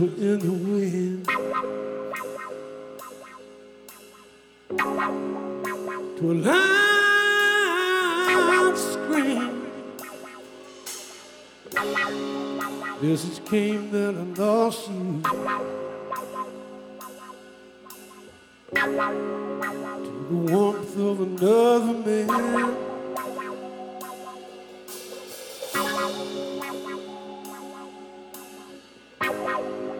in the wind to a loud scream. Message came that I lost you to the warmth of another man.